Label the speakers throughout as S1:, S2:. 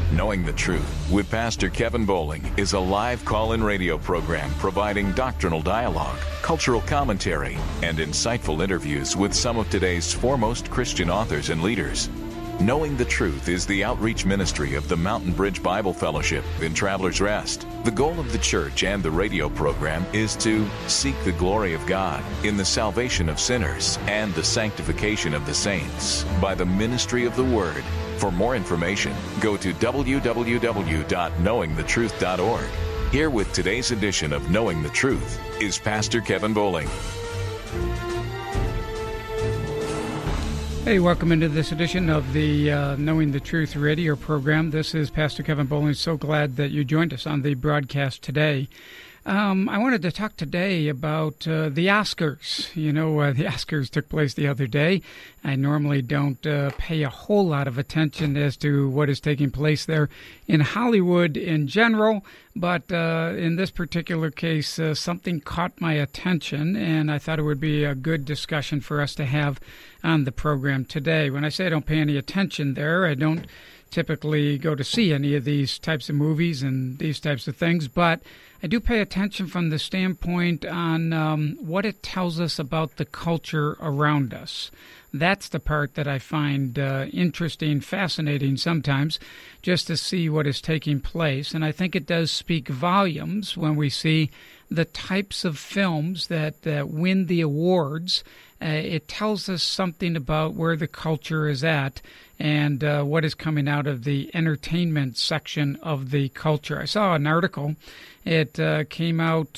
S1: Knowing the Truth with Pastor Kevin Bowling is a live call-in radio program providing doctrinal dialogue, cultural commentary, and insightful interviews with some of today's foremost Christian authors and leaders. Knowing the Truth is the outreach ministry of the Mountain Bridge Bible Fellowship in Travelers Rest. The goal of the church and the radio program is to seek the glory of God in the salvation of sinners and the sanctification of the saints by the ministry of the Word. For more information, go to www.knowingthetruth.org. Here with today's edition of Knowing the Truth is Pastor Kevin Bowling.
S2: Hey, welcome into this edition of the Knowing the Truth radio program. This is Pastor Kevin Bowling. So glad that you joined us on the broadcast today. I wanted to talk today about the Oscars. You know, the Oscars took place the other day. I normally don't pay a whole lot of attention as to what is taking place there in Hollywood in general, but in this particular case, something caught my attention, and I thought it would be a good discussion for us to have on the program today. When I say I don't pay any attention there, I don't typically go to see any of these types of movies and these types of things, but I do pay attention from the standpoint on what it tells us about the culture around us. That's the part that I find interesting, fascinating sometimes, just to see what is taking place. And I think it does speak volumes when we see the types of films that win the awards. It tells us something about where the culture is at and what is coming out of the entertainment section of the culture. I saw an article. It came out,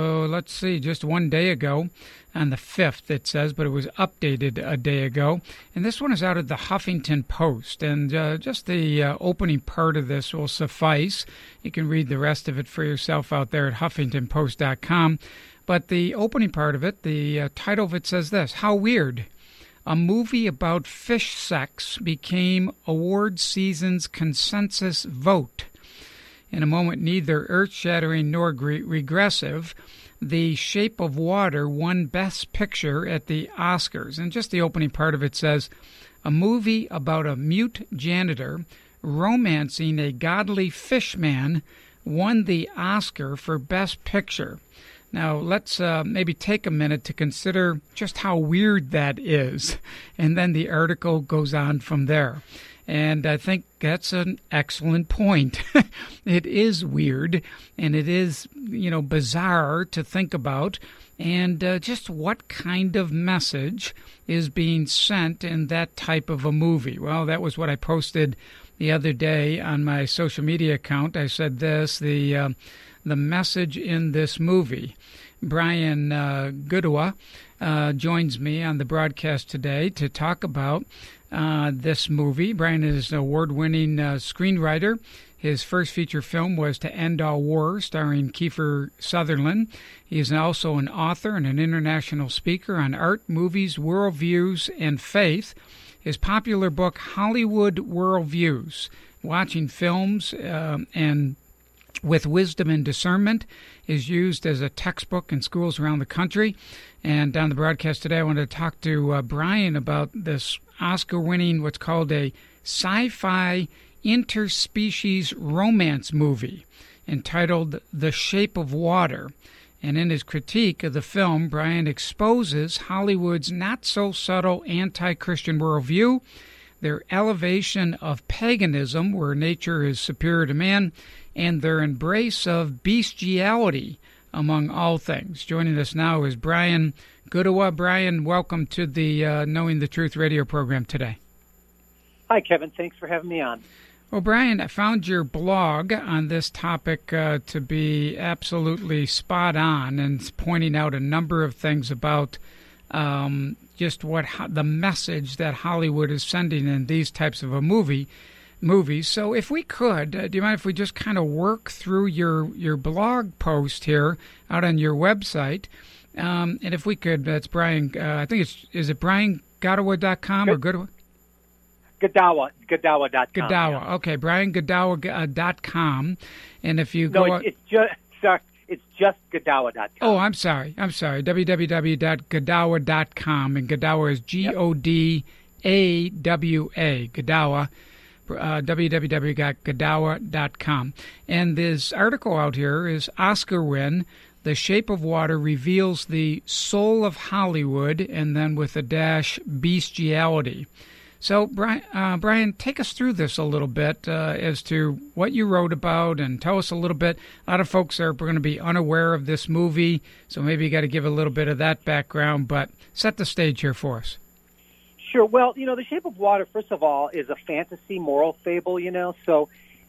S2: just one day ago, on the 5th, it says, but it was updated a day ago. And this one is out of the Huffington Post. And just the opening part of this will suffice. You can read the rest of it for yourself out there at HuffingtonPost.com. But the opening part of it, the title of it says this: How weird. A movie about fish sex became award season's consensus vote. In a moment neither earth-shattering nor regressive, The Shape of Water won Best Picture at the Oscars. And just the opening part of it says, a movie about a mute janitor romancing a godly fishman won the Oscar for Best Picture. Now, let's maybe take a minute to consider just how weird that is. And then the article goes on from there. And I think that's an excellent point. It is weird, and it is, bizarre to think about. And just what kind of message is being sent in that type of a movie? Well, that was what I posted the other day on my social media account. I said this, the message in this movie. Brian Goodua joins me on the broadcast today to talk about this movie. Brian is an award-winning screenwriter. His first feature film was To End All War, starring Kiefer Sutherland. He is also an author and an international speaker on art, movies, worldviews, and faith. His popular book, Hollywood Worldviews, Watching Films and with Wisdom and Discernment, is used as a textbook in schools around the country. And on the broadcast today, I wanted to talk to Brian about this Oscar-winning, what's called a sci-fi interspecies romance movie entitled The Shape of Water. And in his critique of the film, Brian exposes Hollywood's not-so-subtle anti-Christian worldview, their elevation of paganism, where nature is superior to man, and their embrace of bestiality, among all things. Joining us now is Brian Goodua. Brian, welcome to the Knowing the Truth radio program today.
S3: Hi, Kevin. Thanks for having me on.
S2: Well, Brian, I found your blog on this topic to be absolutely spot on and pointing out a number of things about just what the message that Hollywood is sending in these types of movies. So if we could, do you mind if we just kind of work through your blog post here out on your website? And if we could, that's Brian, I think is it BrianGodawa.com or Godawa?
S3: Godawa.com.
S2: Godawa, yeah. Okay, BrianGodawa.com. And if you
S3: go...
S2: No,
S3: it's just Godawa.com.
S2: Oh, I'm sorry. www.godawa.com. And Godawa is Godawa, www.godawa.com. And this article out here is Oscar win, The Shape of Water reveals the soul of Hollywood, and then with a dash, bestiality. So, Brian, take us through this a little bit as to what you wrote about, and tell us a little bit. A lot of folks are going to be unaware of this movie, so maybe you got to give a little bit of that background, but set the stage here for us.
S3: Sure. Well, The Shape of Water, first of all, is a fantasy moral fable, so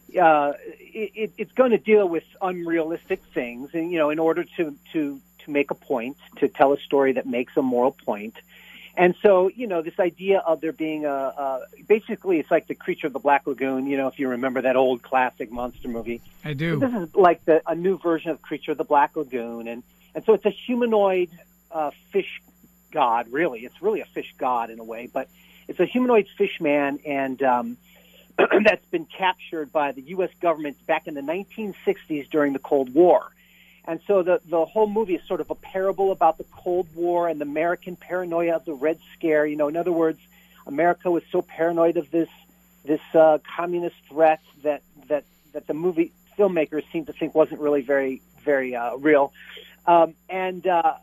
S3: it's going to deal with unrealistic things, and, in order to make a point, to tell a story that makes a moral point. And so, this idea of there being basically it's like the Creature of the Black Lagoon, if you remember that old classic monster movie.
S2: I do.
S3: This is like a new version of Creature of the Black Lagoon. And so it's a humanoid fish god, really. It's really a fish god in a way, but it's a humanoid fish man, and that's been captured by the U.S. government back in the 1960s during the Cold War. And so the whole movie is sort of a parable about the Cold War and the American paranoia of the Red Scare. In other words, America was so paranoid of this communist threat that the movie filmmakers seemed to think wasn't really very, very real. And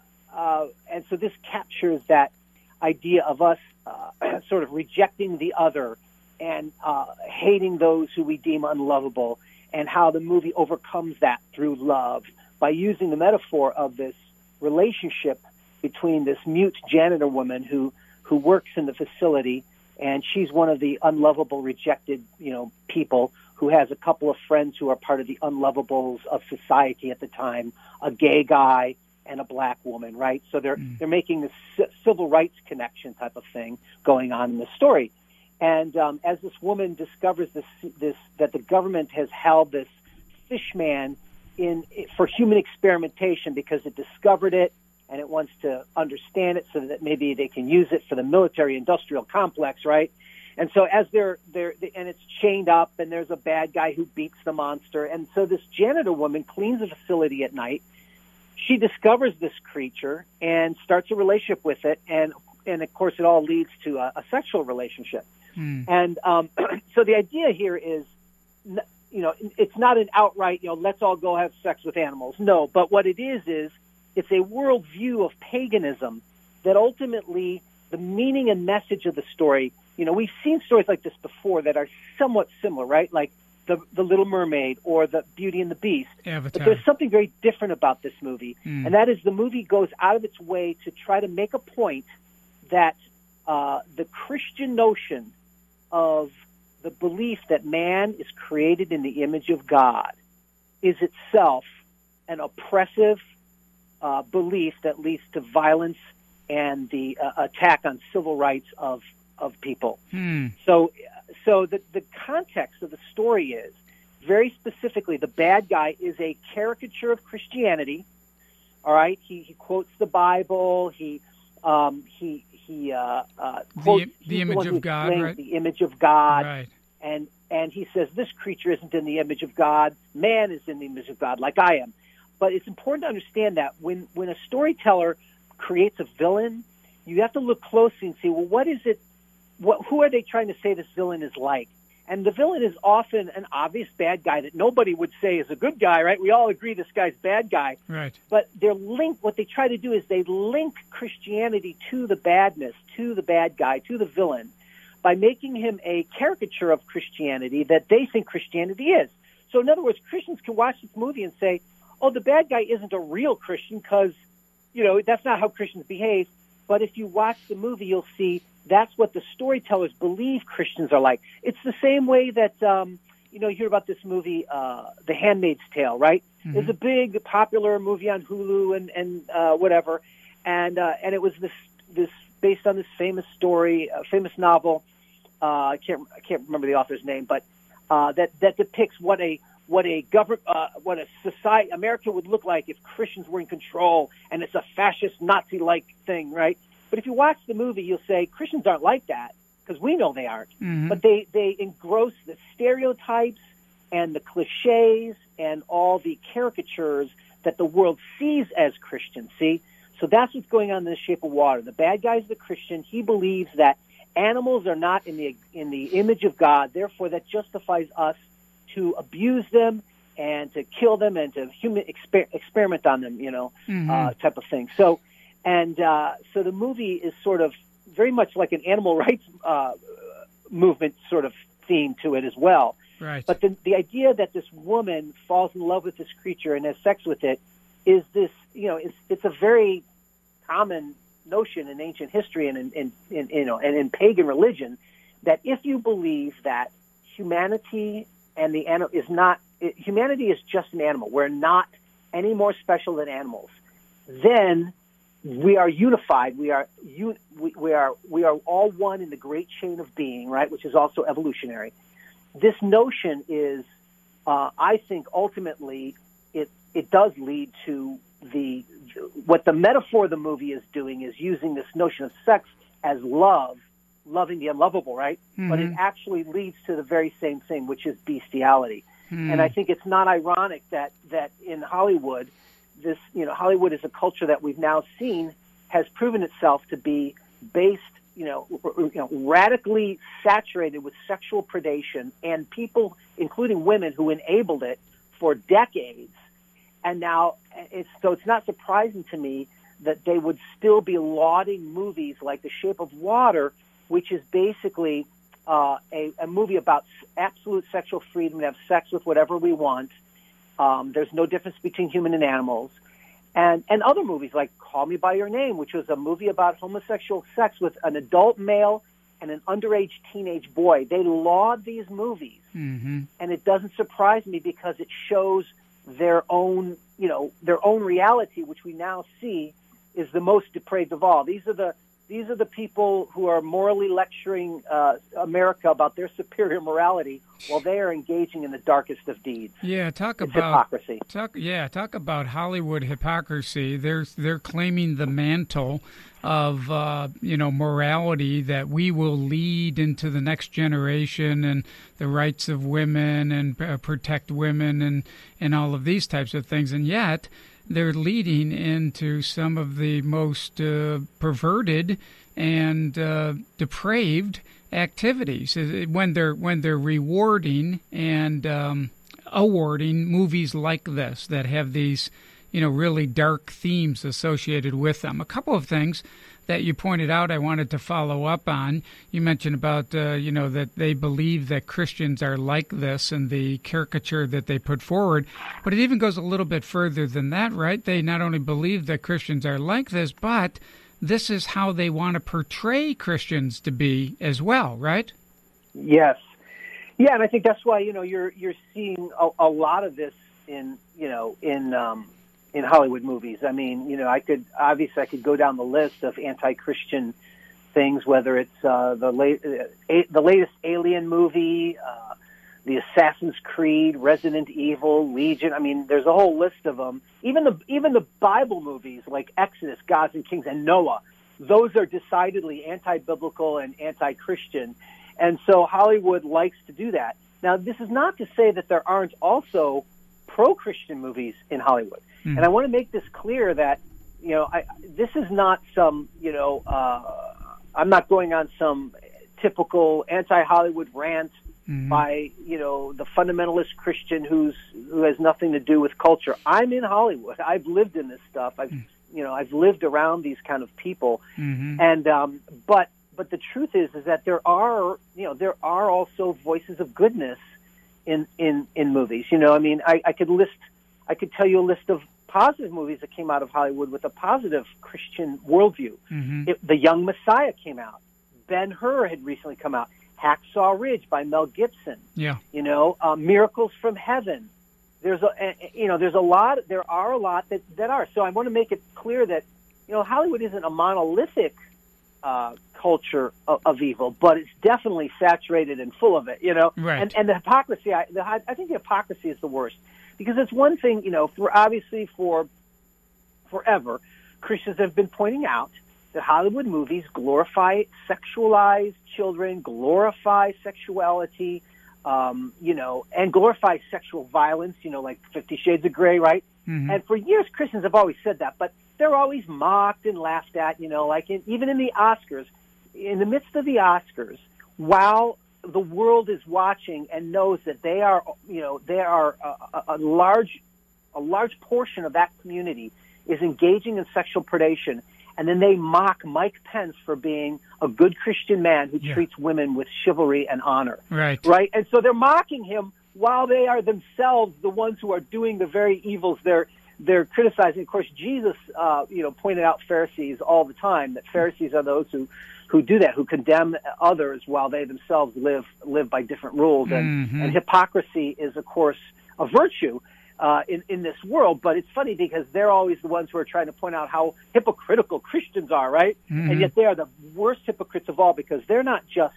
S3: so this captures that idea of us sort of rejecting the other and hating those who we deem unlovable, and how the movie overcomes that through love, by using the metaphor of this relationship between this mute janitor woman who works in the facility, and she's one of the unlovable, rejected, people, who has a couple of friends who are part of the unlovables of society at the time, a gay guy and a black woman, right? So they're making this civil rights connection type of thing going on in the story. And as this woman discovers this that the government has held this fish man for human experimentation because it discovered it and it wants to understand it so that maybe they can use it for the military-industrial complex, right? And so as and it's chained up, and there's a bad guy who beats the monster, and so this janitor woman cleans the facility at night. She discovers this creature and starts a relationship with it, and of course it all leads to a sexual relationship. And so the idea here is, it's not an outright, let's all go have sex with animals. No, but what it is it's a worldview of paganism that ultimately the meaning and message of the story, we've seen stories like this before that are somewhat similar, right? Like the Little Mermaid or the Beauty and the Beast.
S2: Avatar.
S3: But there's something very different about this movie, and that is the movie goes out of its way to try to make a point that the Christian notion of the belief that man is created in the image of God is itself an oppressive belief that leads to violence and the attack on civil rights of people. So the context of the story is, very specifically, the bad guy is a caricature of Christianity. All right, he quotes the Bible. He quotes
S2: the image of God, right?
S3: The image of God,
S2: right?
S3: And he says this creature isn't in the image of God. Man is in the image of God, like I am. But it's important to understand that when a storyteller creates a villain, you have to look closely and see, well, what is it? Who are they trying to say this villain is like? And the villain is often an obvious bad guy that nobody would say is a good guy, right? We all agree this guy's bad guy.
S2: Right.
S3: But what they try to do is they link Christianity to the badness, to the bad guy, to the villain, by making him a caricature of Christianity that they think Christianity is. So in other words, Christians can watch this movie and say, oh, the bad guy isn't a real Christian because, that's not how Christians behave. But if you watch the movie, you'll see that's what the storytellers believe Christians are like. It's the same way that, you hear about this movie, The Handmaid's Tale, right? Mm-hmm. It's a big, popular movie on Hulu and whatever. And it was this based on this famous story, famous novel. I can't remember the author's name, but that depicts what a society, America would look like if Christians were in control, and it's a fascist Nazi-like thing, right? But if you watch the movie, you'll say Christians aren't like that, because we know they aren't. Mm-hmm. But they engross the stereotypes and the cliches and all the caricatures that the world sees as Christian. See, so that's what's going on in The Shape of Water. The bad guy's the Christian. He believes that animals are not in the image of God. Therefore, that justifies us to abuse them and to kill them and to experiment on them, type of thing. So the movie is sort of very much like an animal rights movement sort of theme to it as well.
S2: Right.
S3: But the idea that this woman falls in love with this creature and has sex with it is this, it's a very common notion in ancient history and in pagan religion, that if you believe that humanity and the animal humanity is just an animal, we're not any more special than animals, then we are unified. We are all one in the great chain of being, right? Which is also evolutionary. This notion is, I think, ultimately, it does lead to what the metaphor of the movie is doing is using this notion of sex as loving the unlovable, right? Mm-hmm. But it actually leads to the very same thing, which is bestiality. Mm. And I think it's not ironic that in Hollywood, Hollywood is a culture that we've now seen has proven itself to be based, radically saturated with sexual predation, and people, including women, who enabled it for decades. And now it's not surprising to me that they would still be lauding movies like The Shape of Water, which is basically a movie about absolute sexual freedom to have sex with whatever we want. There's no difference between human and animals. And other movies like Call Me By Your Name, which was a movie about homosexual sex with an adult male and an underage teenage boy. They laud these movies. Mm-hmm. And it doesn't surprise me because it shows their own reality, which we now see is the most depraved of all. These are the people who are morally lecturing America about their superior morality while they are engaging in the darkest of deeds.
S2: Yeah, talk about
S3: hypocrisy.
S2: Talk about Hollywood hypocrisy. They're claiming the mantle of morality that we will lead into the next generation and the rights of women and protect women and all of these types of things, and yet they're leading into some of the most perverted and depraved activities when they're rewarding and awarding movies like this that have these really dark themes associated with them. A couple of things that you pointed out I wanted to follow up on. You mentioned about, that they believe that Christians are like this and the caricature that they put forward. But it even goes a little bit further than that, right? They not only believe that Christians are like this, but this is how they want to portray Christians to be as well, right?
S3: Yes. Yeah, and I think that's why, you're seeing a lot of this in Hollywood movies. I mean, I could go down the list of anti-Christian things, whether it's the latest Alien movie, the Assassin's Creed, Resident Evil, Legion. I mean, there's a whole list of them. Even the Bible movies like Exodus, Gods and Kings, and Noah. Those are decidedly anti-biblical and anti-Christian, and so Hollywood likes to do that. Now, this is not to say that there aren't also pro-Christian movies in Hollywood. Mm. And I want to make this clear that, this is not some, I'm not going on some typical anti-Hollywood rant by, the fundamentalist Christian who has nothing to do with culture. I'm in Hollywood. I've lived in this stuff. I've lived around these kind of people. Mm-hmm. And, but the truth is that there are also voices of goodness in movies. I could tell you a list of positive movies that came out of Hollywood with a positive Christian worldview. Mm-hmm. The Young Messiah came out. Ben-Hur had recently come out. Hacksaw Ridge by Mel Gibson. Yeah. Miracles from Heaven. There are a lot that are. So I want to make it clear that, Hollywood isn't a monolithic culture of evil, but it's definitely saturated and full of it, Right. And the hypocrisy, I think the hypocrisy is the worst. Because it's one thing, for forever, Christians have been pointing out that Hollywood movies glorify sexualized children, glorify sexuality, and glorify sexual violence, like 50 Shades of Grey, right? Mm-hmm. And for years, Christians have always said that, but they're always mocked and laughed at, even in the Oscars. in the midst of the Oscars, while the world is watching and knows that they are a large portion of that community is engaging in sexual predation, and then they mock Mike Pence for being a good Christian man who treats women with chivalry and honor.
S2: Right.
S3: And so they're mocking him while they are themselves the ones who are doing the very evils they're criticizing. Of course, Jesus, pointed out Pharisees all the time, that Pharisees are those who do that, who condemn others while they themselves live by different rules. And hypocrisy is, of course, a virtue in this world. But it's funny because they're always the ones who are trying to point out how hypocritical Christians are, right? And yet they are the worst hypocrites of all, because they're not just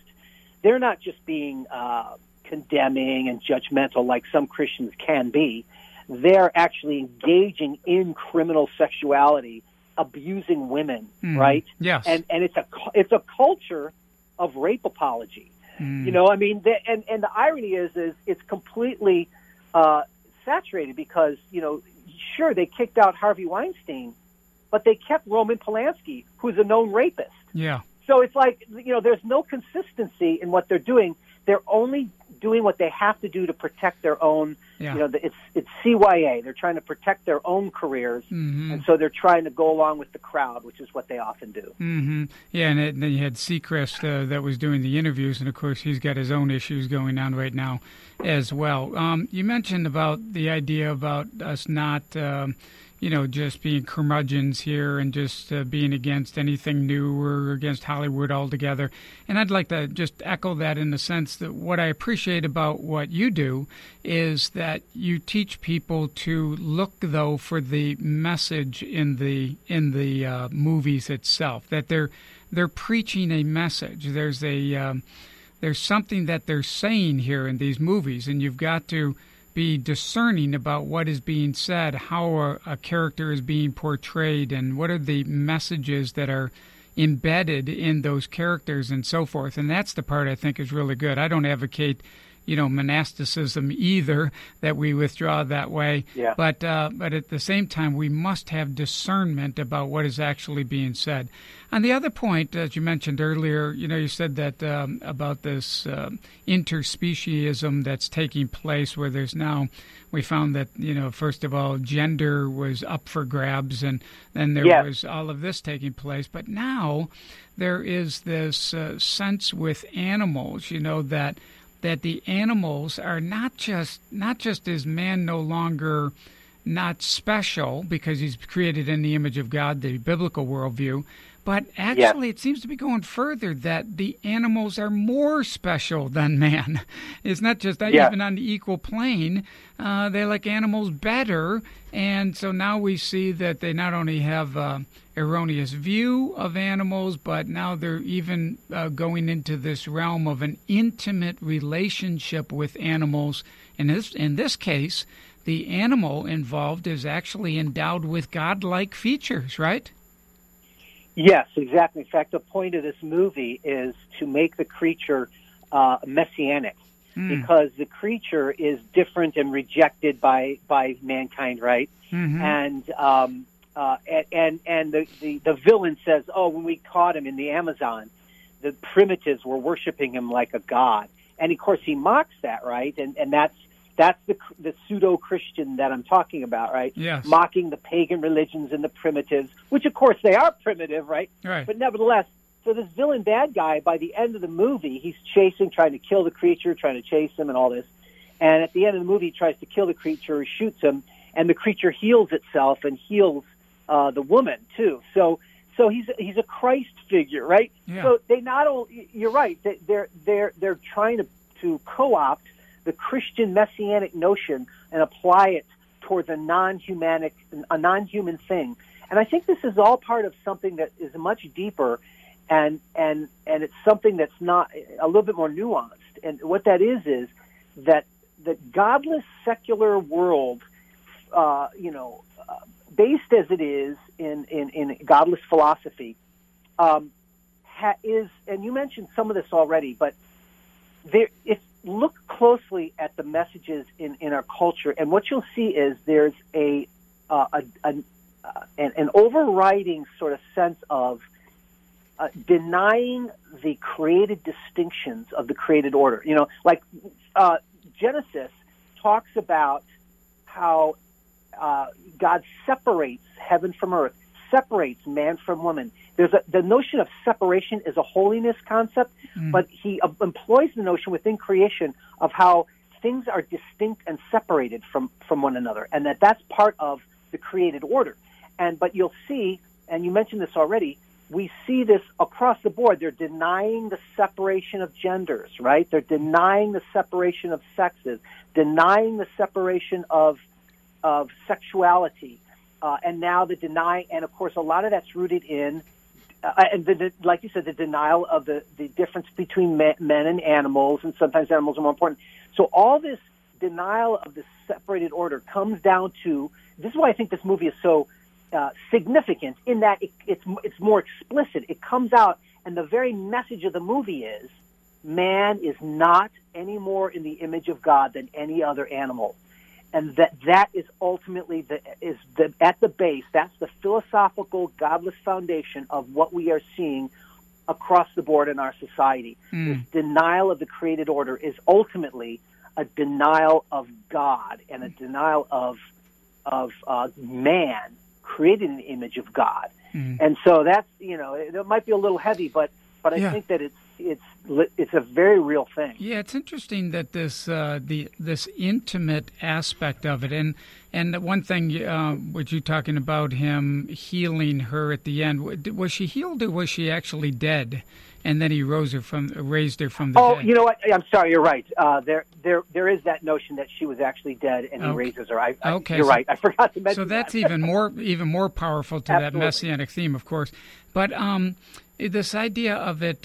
S3: being condemning and judgmental like some Christians can be. They're actually engaging in criminal sexuality, abusing women, right?
S2: Yes.
S3: And it's a culture of rape apology. And the irony is it's completely saturated, because sure, they kicked out Harvey Weinstein, but they kept Roman Polanski, who's a known rapist.
S2: Yeah.
S3: So it's like, there's no consistency in what they're doing. They're only doing what they have to do to protect their own, it's CYA. They're trying to protect their own careers, and so they're trying to go along with the crowd, which is what they often do.
S2: Yeah, and then you had Seacrest that was doing the interviews, and of course he's got his own issues going on right now as well. You mentioned about the idea about us not just being curmudgeons here and just being against anything new or against Hollywood altogether. And I'd like to just echo that in the sense that what I appreciate about what you do is that you teach people to look, though, for the message in the movies itself, that they're preaching a message. There's something that they're saying here in these movies, and you've got to be discerning about what is being said, how a character is being portrayed, and what are the messages that are embedded in those characters and so forth. And that's the part I think is really good. I don't advocate, monasticism either, that we withdraw that way.
S3: Yeah.
S2: But at the same time, we must have discernment about what is actually being said. On the other point, as you mentioned earlier, you said that about this interspeciesism that's taking place, where there's now, we found that, first of all, gender was up for grabs, and then there was all of this taking place. But now there is this sense with animals, that the animals are not just is man no longer not special because he's created in the image of God, the biblical worldview, but actually it seems to be going further, that the animals are more special than man. It's not just that even on the equal plane, they like animals better. And so now we see that they not only have erroneous view of animals, but now they're even going into this realm of an intimate relationship with animals. And in this case, the animal involved is actually endowed with godlike features, right?
S3: Yes, exactly. In fact, the point of this movie is to make the creature messianic, because the creature is different and rejected by mankind, right? And the villain says, "Oh, when we caught him in the Amazon, the primitives were worshiping him like a god." And of course, he mocks that, right? And that's the pseudo-Christian that I'm talking about, right?
S2: Yes.
S3: Mocking the pagan religions and the primitives, which, of course, they are primitive, right?
S2: Right.
S3: But nevertheless, so this villain bad guy, by the end of the movie, he's trying to kill the creature, trying to chase him and all this. And at the end of the movie, he tries to kill the creature, he shoots him, and the creature heals itself and heals the woman, too. So he's a Christ figure, right? Yeah. So they not only, you're right, they're trying to co-opt the Christian messianic notion and apply it towards a non-human thing. And I think this is all part of something that is much deeper, and it's something that's not a little bit more nuanced. And what that is that the godless secular world, based as it is in godless philosophy, is, and you mentioned some of this already, but look closely at the messages in our culture, and what you'll see is there's an overriding sort of sense of denying the created distinctions of the created order. Like Genesis talks about how God separates heaven from earth, separates man from woman. The notion of separation is a holiness concept, but he employs the notion within creation of how things are distinct and separated from one another, and that's part of the created order. But you'll see, and you mentioned this already, we see this across the board. They're denying the separation of genders, right? They're denying the separation of sexes, denying the separation of sexuality, and now the denying, and of course a lot of that's rooted in, like you said, the denial of the difference between men and animals, and sometimes animals are more important. So all this denial of the separated order comes down to, this is why I think this movie is so significant, in that it's more explicit. It comes out, and the very message of the movie is, man is not any more in the image of God than any other animal. And that is ultimately at the base. That's the philosophical, godless foundation of what we are seeing across the board in our society. This denial of the created order is ultimately a denial of God and a denial of man created in the image of God. And so that's, it might be a little heavy, but I think that it's a very real thing.
S2: Yeah, it's interesting that this intimate aspect of it, and one thing, was you talking about him healing her at the end? Was she healed, or was she actually dead? And then he raised her from the dead.
S3: Oh, you know what? I'm sorry, you're right. There is that notion that she was actually dead, and he raises her.
S2: Okay,
S3: you're right. I forgot to mention.
S2: So that's
S3: that.
S2: even more powerful to that messianic theme, of course. But this idea of it,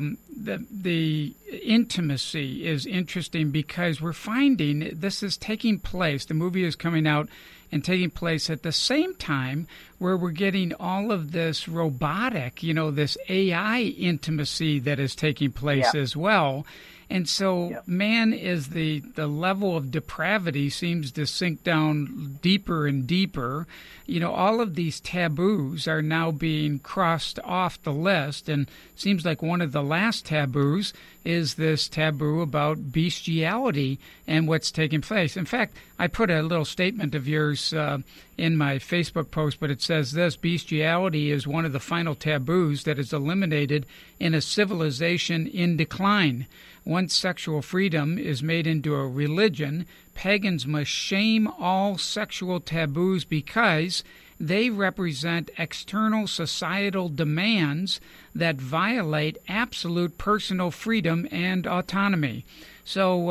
S2: the intimacy is interesting, because we're finding this is taking place. The movie is coming out and taking place at the same time where we're getting all of this robotic, this AI intimacy that is taking place as well. And so man is the level of depravity seems to sink down deeper and deeper. All of these taboos are now being crossed off the list, and seems like one of the last taboos is this taboo about bestiality and what's taking place. In fact, I put a little statement of yours in my Facebook post, but it says this: bestiality is one of the final taboos that is eliminated in a civilization in decline. Once sexual freedom is made into a religion, pagans must shame all sexual taboos because they represent external societal demands that violate absolute personal freedom and autonomy. So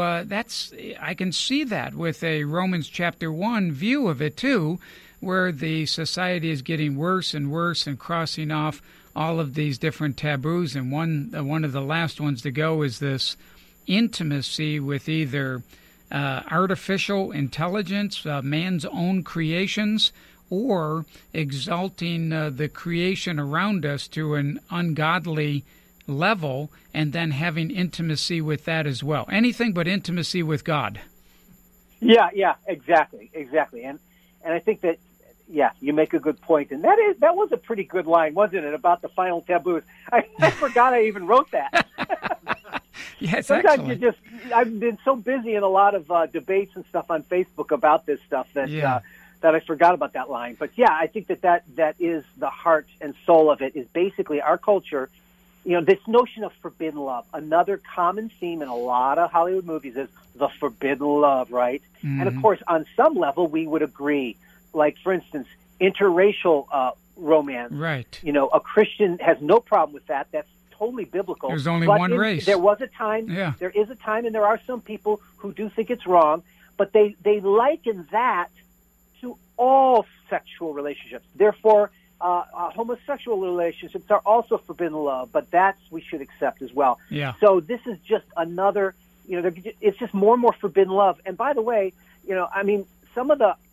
S2: I can see that with a Romans chapter 1 view of it too, where the society is getting worse and worse and crossing off all of these different taboos. And one of the last ones to go is this intimacy with either artificial intelligence, man's own creations, or exalting the creation around us to an ungodly level, and then having intimacy with that as well. Anything but intimacy with God.
S3: Yeah, exactly. And I think that, you make a good point. And that was a pretty good line, wasn't it, about the final taboos? I forgot I even wrote that.
S2: Yeah, it's
S3: Sometimes
S2: excellent.
S3: I've been so busy in a lot of debates and stuff on Facebook about this stuff that I forgot about that line. But I think that is the heart and soul of it, is basically our culture. This notion of forbidden love. Another common theme in a lot of Hollywood movies is the forbidden love, right? Mm-hmm. And of course, on some level, we would agree. Like, for instance, interracial romance.
S2: Right.
S3: A Christian has no problem with that. That's totally biblical.
S2: There's only one race.
S3: There was a time. Yeah. There is a time, and there are some people who do think it's wrong, but they liken that to all sexual relationships. Therefore, homosexual relationships are also forbidden love, but we should accept as well.
S2: Yeah.
S3: So this is just another, it's just more and more forbidden love. And by the way, some of the,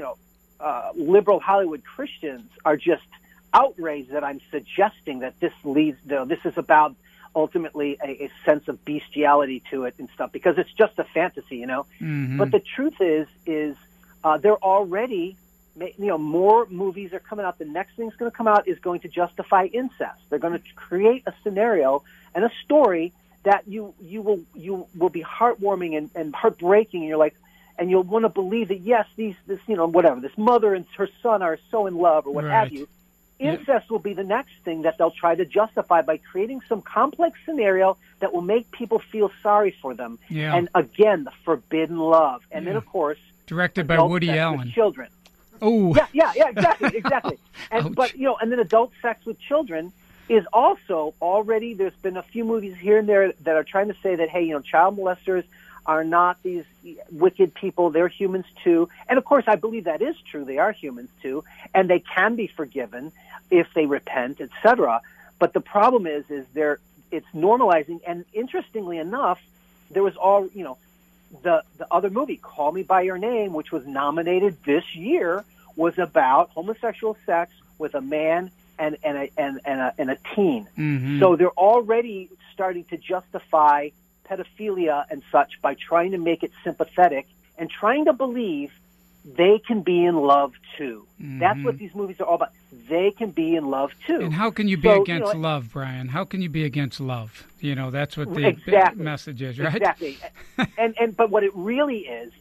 S3: liberal Hollywood Christians are just outraged that I'm suggesting that this leads, this is about ultimately a sense of bestiality to it and stuff, because it's just a fantasy, Mm-hmm. But the truth is they're already more movies are coming out. The next thing's going to come out is going to justify incest. They're going to create a scenario and a story that you will be heartwarming and heartbreaking, and you're like, and you'll want to believe that yes, this mother and her son are so in love or what have you. Incest will be the next thing that they'll try to justify by creating some complex scenario that will make people feel sorry for them.
S2: Yeah.
S3: And again, the forbidden love, and then of course,
S2: directed by Woody Allen.
S3: Children.
S2: Oh,
S3: exactly. And and then adult sex with children is also already. There's been a few movies here and there that are trying to say that hey, child molesters are not these wicked people. They're humans too. And of course, I believe that is true. They are humans too, and they can be forgiven if they repent, etc. But the problem is it's normalizing. And interestingly enough, there was the other movie, Call Me by Your Name, which was nominated this year, was about homosexual sex with a man and a teen.
S2: Mm-hmm.
S3: So they're already starting to justify pedophilia and such by trying to make it sympathetic and trying to believe they can be in love too.
S2: Mm-hmm.
S3: That's what these movies are all about. They can be in love too.
S2: And how can you be against love, Brian? How can you be against love? That's what the message is, right?
S3: Exactly. But what it really is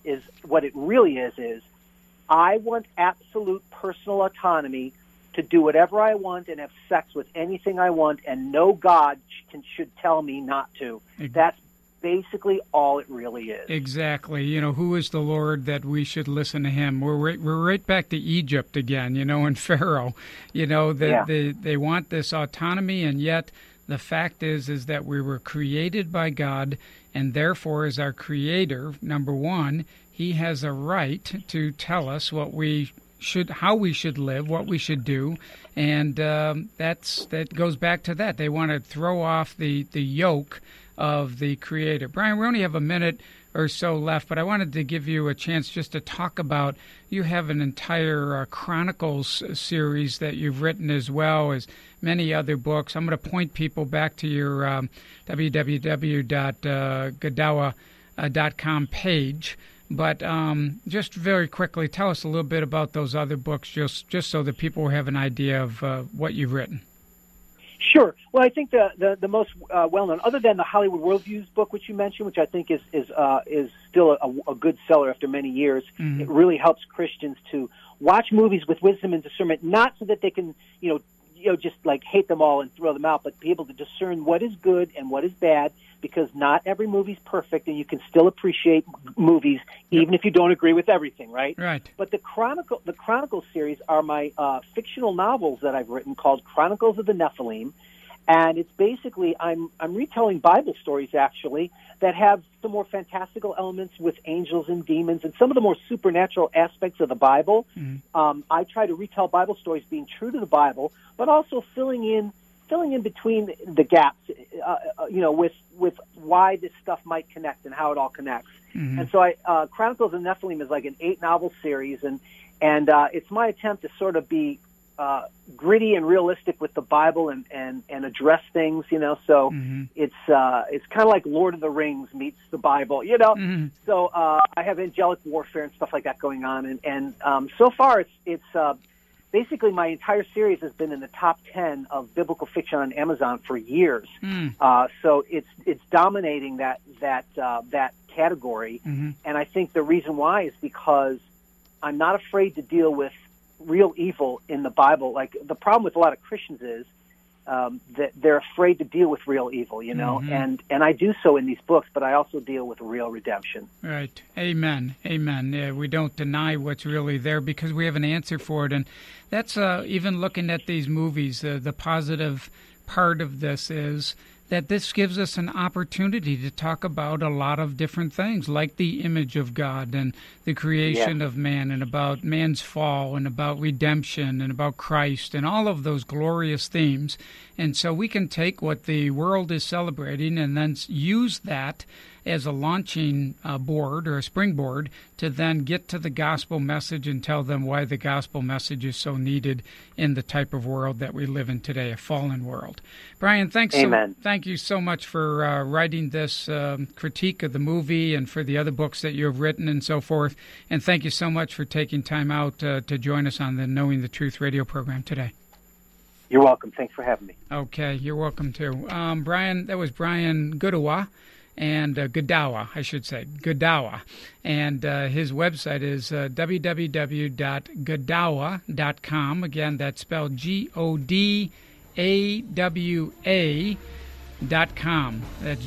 S3: I want absolute personal autonomy to do whatever I want and have sex with anything I want, and no God should tell me not to. That's basically all it really is.
S2: Exactly. Who is the Lord that we should listen to him? We're right back to Egypt again, and Pharaoh. They want this autonomy, and yet the fact is that we were created by God, and therefore, as our Creator, number one, he has a right to tell us how we should live, what we should do, and that goes back to that. They want to throw off the yoke of the Creator. Brian, we only have a minute or so left, but I wanted to give you a chance just to talk about, you have an entire Chronicles series that you've written as well as many other books. I'm going to point people back to your www.godawa.com page. But just very quickly, tell us a little bit about those other books, just so that people have an idea of what you've written.
S3: Sure. Well, I think the most well-known, other than the Hollywood Worldviews book, which you mentioned, which I think is still a good seller after many years. Mm-hmm. It really helps Christians to watch movies with wisdom and discernment, not so that they can, just like hate them all and throw them out, but be able to discern what is good and what is bad, because not every movie's perfect, and you can still appreciate movies even if you don't agree with everything, right?
S2: Right.
S3: But the Chronicles series are my fictional novels that I've written called Chronicles of the Nephilim, and it's basically I'm retelling Bible stories actually that have some more fantastical elements with angels and demons and some of the more supernatural aspects of the Bible. Mm-hmm. I try to retell Bible stories being true to the Bible, but also filling in between the gaps, with why this stuff might connect and how it all connects. Mm-hmm. And so Chronicles of Nephilim is like an 8-novel series, and it's my attempt to sort of be gritty and realistic with the Bible and address things, So mm-hmm. It's kind of like Lord of the Rings meets the Bible, Mm-hmm. So I have angelic warfare and stuff like that going on, and so far it's basically, my entire series has been in the top 10 of biblical fiction on Amazon for years. Mm. So it's dominating that category, mm-hmm. and I think the reason why is because I'm not afraid to deal with real evil in the Bible. Like, the problem with a lot of Christians is that they're afraid to deal with real evil, mm-hmm. and I do so in these books, but I also deal with real redemption.
S2: Right. Amen. We don't deny what's really there because we have an answer for it, and that's even looking at these movies, the positive part of this is that this gives us an opportunity to talk about a lot of different things, like the image of God and the creation of man, and about man's fall, and about redemption, and about Christ, and all of those glorious themes. And so we can take what the world is celebrating and then use that as a launching board or a springboard to then get to the gospel message and tell them why the gospel message is so needed in the type of world that we live in today, a fallen world. Brian, thank you so much for writing this critique of the movie and for the other books that you have written and so forth. And thank you so much for taking time out to join us on the Knowing the Truth radio program today.
S3: You're welcome. Thanks for having me.
S2: Okay, you're welcome too. Brian, that was Brian Godawa, and Godawa, I should say, Godawa. And his website is www.godawa.com. Again, that's spelled GODAWA.com. That's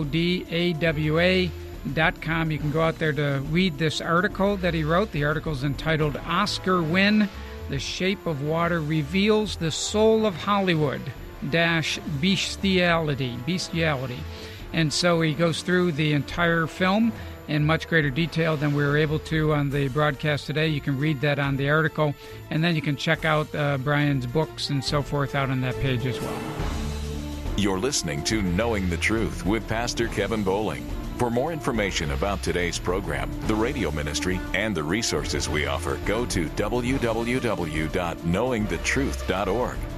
S2: GODAWA.com. You can go out there to read this article that he wrote. The article is entitled Oscar Win, The Shape of Water Reveals the Soul of Hollywood - Bestiality. And so he goes through the entire film in much greater detail than we were able to on the broadcast today. You can read that on the article, and then you can check out Brian's books and so forth out on that page as well.
S1: You're listening to Knowing the Truth with Pastor Kevin Bowling. For more information about today's program, the radio ministry, and the resources we offer, go to www.knowingthetruth.org.